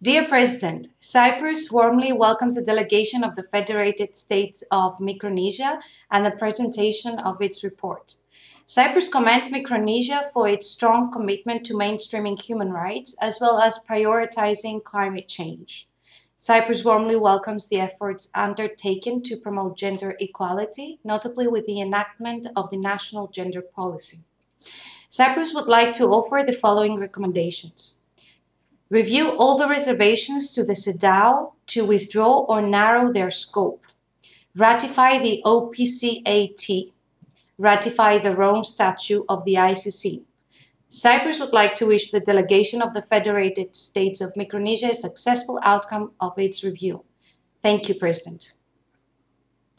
Dear President, Cyprus warmly welcomes the delegation of the Federated States of Micronesia and the presentation of its report. Cyprus commends Micronesia for its strong commitment to mainstreaming human rights as well as prioritizing climate change. Cyprus warmly welcomes the efforts undertaken to promote gender equality, notably with the enactment of the national gender policy. Cyprus would like to offer the following recommendations. Review all the reservations to the CEDAW to withdraw or narrow their scope. Ratify the OPCAT. Ratify the Rome Statute of the ICC. Cyprus would like to wish the delegation of the Federated States of Micronesia a successful outcome of its review. Thank you, President.